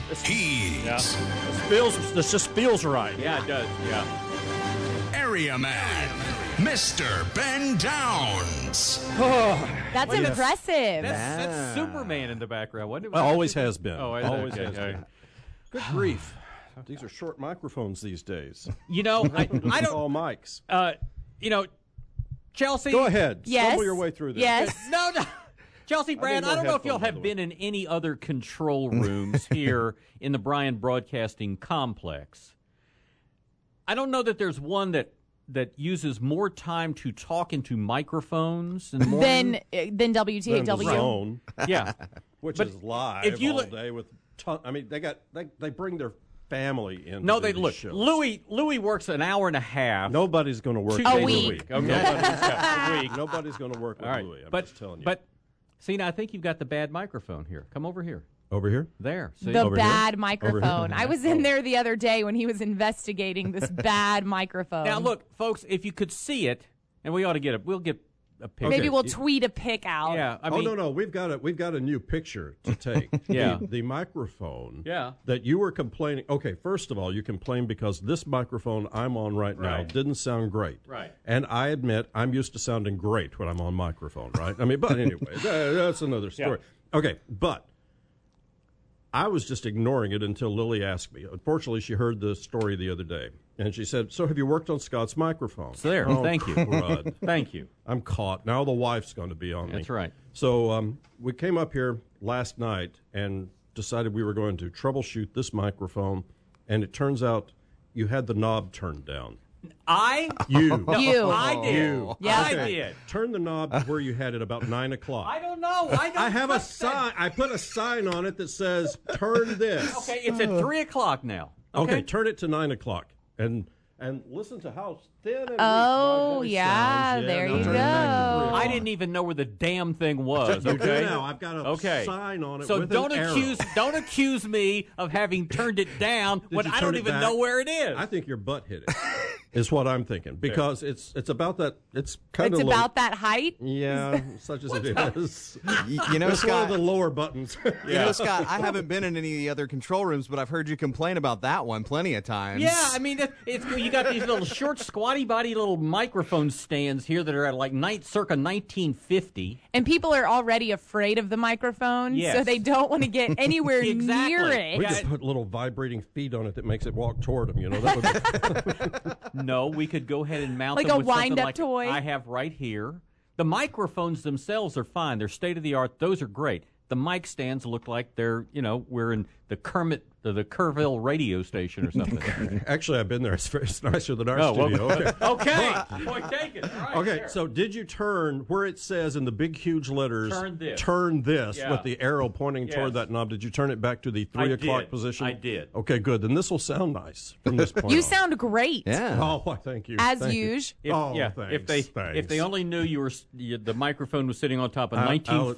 He's This just feels right. Yeah, it does. Yeah. Area Man, Mr. Ben Downs. That's impressive. That's Superman in the background, wasn't it? Well, always has been. Oh, always okay. has been. Good grief. These are short microphones these days. You know, I don't. All mics. You know, Chelsea. Go ahead. Yes. Stumble your way through this. Yes. No. Chelsea, Brad, I I don't know if y'all headphones, have been in any other control rooms here in the Bryan Broadcasting Complex. I don't know that there's one that uses more time to talk into microphones than WTAW. Zone. Yeah. Which But is live if you all look- day with they bring their family in. No, to they do look. these shows. Louis works an hour and a half. Nobody's going to work 2 a days week. Okay. a week. Nobody's going to work with All right. Louis. I'm but just telling you. but see, now I think you've got the bad microphone here. Come over here. Over here? There. See? The Over bad here? microphone. I was in there the other day when he was investigating this bad microphone. Now look, folks, if you could see it, and we ought to we'll get a picture. Maybe we'll tweet a pic out. Yeah. I mean, no, we've got a new picture to take. Yeah. The microphone. Yeah. That you were complaining. Okay, first of all, you complained because this microphone I'm on right now Right. didn't sound great. Right. And I admit I'm used to sounding great when I'm on microphone, right? I mean, but anyway, that's another story. Yeah. Okay, but I was just ignoring it until Lily asked me. Unfortunately, she heard the story the other day, and she said, "So have you worked on Scott's microphone?" It's there. Oh, Thank you. crud. Thank you. I'm caught. Now the wife's going to be on me. That's right. So we came up here last night and decided we were going to troubleshoot this microphone, and it turns out you had the knob turned down. You. No, You. I did. You. Yeah. I Okay. did. Turn the knob to where you had it about 9 o'clock. I don't know. I have a sign. I put a sign on it that says "Turn this." Okay, it's at 3 o'clock now. Okay, turn it to 9 o'clock, and listen to how thin and weak Oh, my voice yeah, sounds. there now you turn it back to 3 go. o'clock. I didn't even know where the damn thing was. You do Okay. now. I've got a sign on it. So with don't an arrow. accuse me of having turned it down when you I turn don't it even back? know where it is. I think your butt hit it. Is what I'm thinking because it's about that. It's kind It's of about that height. Yeah, such as it is. You know, It's one Scott. of the lower buttons. You know, Scott, I haven't been in any of the other control rooms, but I've heard you complain about that one plenty of times. Yeah, I mean, you got these little short, squatty body little microphone stands here that are at like circa 1950. And people are already afraid of the microphone, Yes. so they don't want to get anywhere Exactly. near it. We could put little vibrating feet on it that makes it walk toward them. You know, that would No, we could go ahead and mount Like them a with something wind-up like toy? I have right here. The microphones themselves are fine. They're state of the art. Those are great. The mic stands look like they're, we're in the Kerrville radio station or something. Actually, I've been there. It's nicer than our Oh, well, studio. okay. Point taken. All right, Okay, there. so did you turn where it says in the big, huge letters, Turn this. Yeah. with the arrow pointing Yes. toward that knob? Did you turn it back to the 3 I o'clock did. position? I did. Okay, good. Then this will sound nice from this point You on. sound great. Oh, why, thank you. As Thank you. usual. Thanks. If they only knew the microphone was sitting on top of I-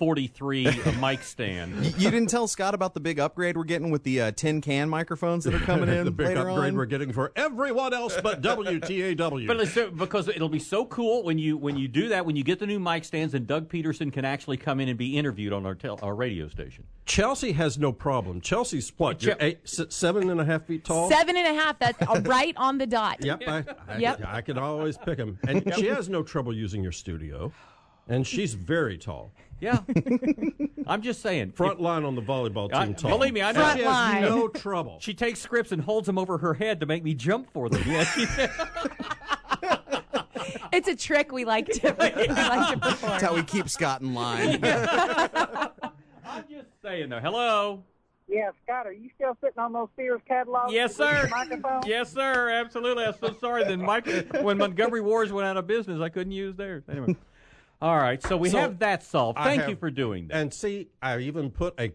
1943 a mic stand. You didn't tell Scott about the big upgrade we're getting with the tin can microphones that are coming in the big later upgrade on? we're getting for everyone else but WTAW. But because it'll be so cool when you do that, when you get the new mic stands, and Doug Peterson can actually come in and be interviewed on our radio station. Chelsea has no problem. Chelsea's what? You're 7.5 feet tall? 7.5. That's right on the dot. Yep. I can always pick him. And she has no trouble using your studio. And she's very tall. Yeah. I'm just saying. Front line on the volleyball team tall. Believe me, I know. She has no trouble. She takes scripts and holds them over her head to make me jump for them. Yeah. It's a trick we like to perform. That's how we keep Scott in line. I'm just saying, though. Hello. Yeah, Scott, are you still sitting on those Sears catalogs? Yes, with sir. your microphone? Yes, sir. Absolutely. I'm so sorry. When Montgomery Wars went out of business, I couldn't use theirs. Anyway. All right, so we have that solved. Thank you for doing that. And see, I even put a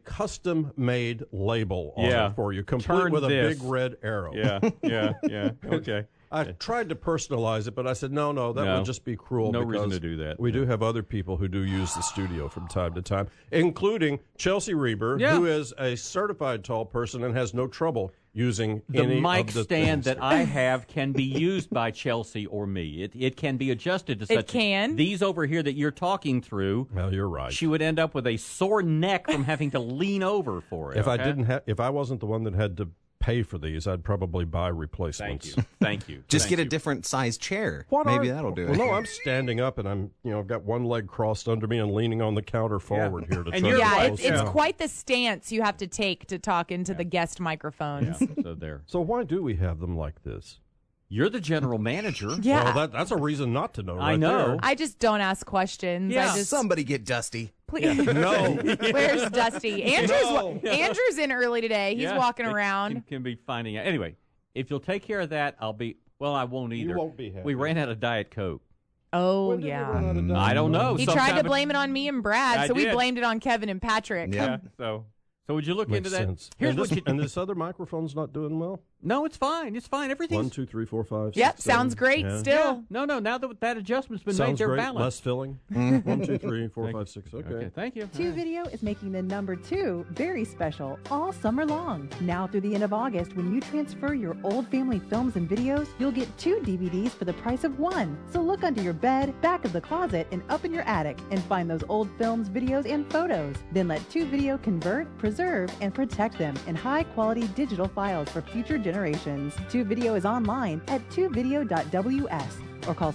custom-made label on Yeah. it for you, complete Turn with this. a big red arrow. Yeah. Okay. I tried to personalize it, but I said, no, that would just be cruel. No because reason to do that. We do have other people who do use the studio from time to time, including Chelsea Reber, who is a certified tall person and has no trouble using the any mic of the stand things. that I have can be used by Chelsea or me. It can be adjusted to such. It can. These over here that you're talking through. Well, you're right. She would end up with a sore neck from having to lean over for it. If I wasn't the one that had to pay for these, I'd probably buy replacements. Thank you. Just get a different size chair. Maybe that'll do it. Well, no, I'm standing up and I've got one leg crossed under me and leaning on the counter forward here to try to close it's down. quite the stance you have to take to talk into the guest microphones. So there. So why do we have them like this? You're the general manager. Yeah. Well, that's a reason not to know. I right know. there. I just don't ask questions. Yeah, I just, somebody get Dusty. please. No. Where's Dusty? Andrew's in early today. He's walking around. Can be finding out. Anyway, if you'll take care of that, I'll be. Well, I won't either. You won't be happy. We ran out of Diet Coke. Oh, yeah. I don't know. He tried to blame it on me and Brad, I so we did. blamed it on Kevin and Patrick. Yeah. So would you look Makes into that? sense. Here's and, what this, you, and this other microphone's not doing well? No, it's fine. It's fine. Everything's 1, 2, 3, 4, 5, 6, Yep, 7. sounds great Yeah. still. No. Now that adjustment's been made, Sounds they're great. balanced. Less filling. 1, 2, 3, 4, 5, 6. Okay. Thank you. Two Video is making the number 2 very special all summer long. Now through the end of August, when you transfer your old family films and videos, you'll get 2 DVDs for the price of 1. So look under your bed, back of the closet, and up in your attic and find those old films, videos, and photos. Then let 2 Video convert, preserve, and protect them in high-quality digital files for future generations. 2 Video is online at 2video.ws or call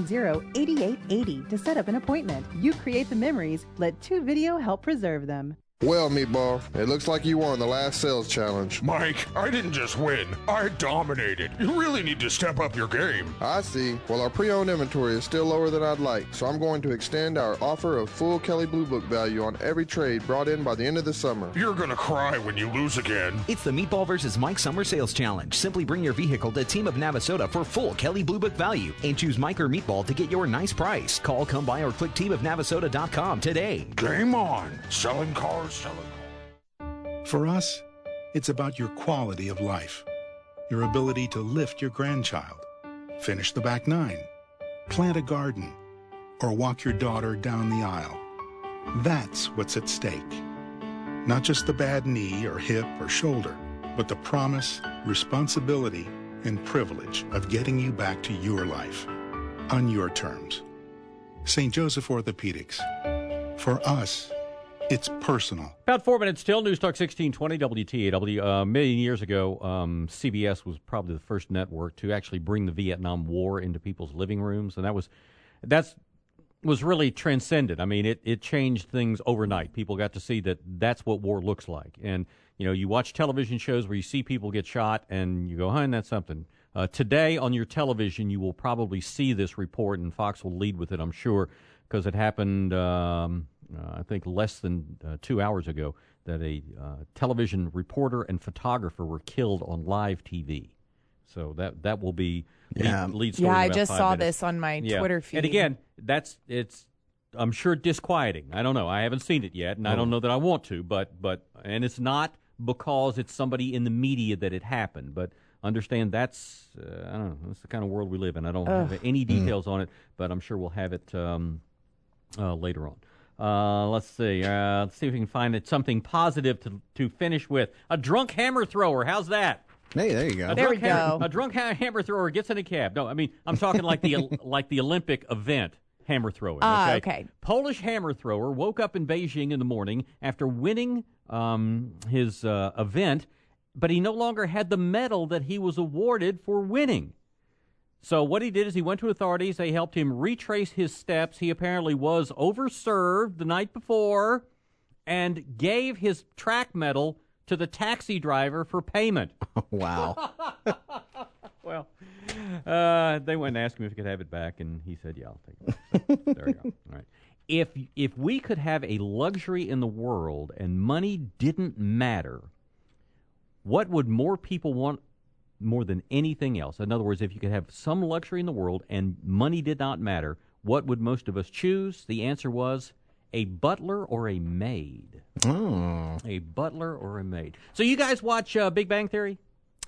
690-8880 to set up an appointment. You create the memories. Let 2 Video help preserve them. Well, Meatball, it looks like you won the last sales challenge. Mike, I didn't just win. I dominated. You really need to step up your game. I see. Well, our pre-owned inventory is still lower than I'd like, so I'm going to extend our offer of full Kelley Blue Book value on every trade brought in by the end of the summer. You're going to cry when you lose again. It's the Meatball vs. Mike Summer Sales Challenge. Simply bring your vehicle to Team of Navasota for full Kelley Blue Book value and choose Mike or Meatball to get your nice price. Call, come by, or click teamofnavasota.com today. Game on. Selling cars, selling cars. For us, it's about your quality of life, your ability to lift your grandchild, finish the back 9, plant a garden, or walk your daughter down the aisle. That's what's at stake. Not just the bad knee or hip or shoulder, but the promise, responsibility, and privilege of getting you back to your life on your terms. St. Joseph Orthopedics. For us, it's personal. About 4 minutes till. News Talk 1620 WTAW. A million years ago, CBS was probably the first network to actually bring the Vietnam War into people's living rooms, and that was really transcendent. I mean, it changed things overnight. People got to see that that's what war looks like. And, you watch television shows where you see people get shot, and you go, huh, that's something. Today on your television, you will probably see this report, and Fox will lead with it, I'm sure, because it happened, I think, less than 2 hours ago, that a television reporter and photographer were killed on live TV. So that will be lead story. Yeah, I in about just 5 saw minutes. this on my Twitter feed. And again, it's I'm sure disquieting. I don't know. I haven't seen it yet, and I don't know that I want to. But and it's not because it's somebody in the media that it happened. But understand that's I don't know. That's the kind of world we live in. I don't have any details on it, but I'm sure we'll have it later on. Let's see. Let's see if we can find something positive to finish with. A drunk hammer thrower. How's that? Hey, there you go. There we go. A drunk hammer thrower gets in a cab. No, I mean, I'm talking like the Olympic event hammer throwing. Okay. Polish hammer thrower woke up in Beijing in the morning after winning his event, but he no longer had the medal that he was awarded for winning. So what he did is he went to authorities. They helped him retrace his steps. He apparently was overserved the night before and gave his track medal to the taxi driver for payment. Wow. Well, they went and asked him if he could have it back, and he said, yeah, I'll take it. So, there you go. All right. If we could have a luxury in the world and money didn't matter, what would more people want more than anything else? In other words, if you could have some luxury in the world and money did not matter, what would most of us choose? The answer was a butler or a maid. Oh. A butler or a maid. So you guys watch Big Bang Theory?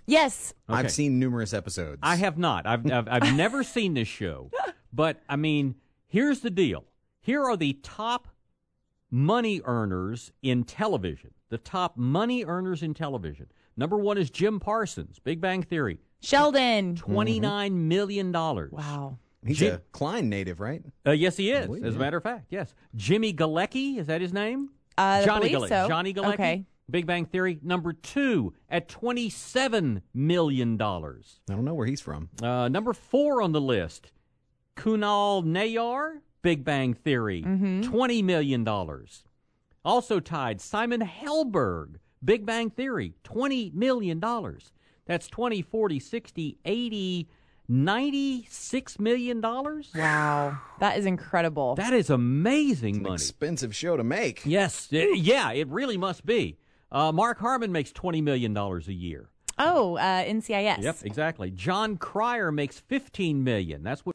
Yes. Okay. I've seen numerous episodes. I have not. I've never seen this show. But, I mean, here's the deal. Here are the top money earners in television. The top money earners in television. Number 1 is Jim Parsons, Big Bang Theory. Sheldon. $29 million. Wow. He's a Klein native, right? Yes, he is, as a matter of fact, yes. Jimmy Galecki, is that his name? Johnny Galecki. So. Johnny Galecki. Okay. Big Bang Theory. Number 2 at $27 million. I don't know where he's from. Number 4 on the list, Kunal Nayar, Big Bang Theory, $20 million. Also tied, Simon Helberg, Big Bang Theory, $20 million. That's 20, 40, 60, 80, $96 million. Wow. That is incredible. That is amazing money. Expensive show to make. Yes. Yeah, it really must be. Mark Harmon makes $20 million a year. Oh, NCIS. Yep, exactly. John Cryer makes $15 million. That's what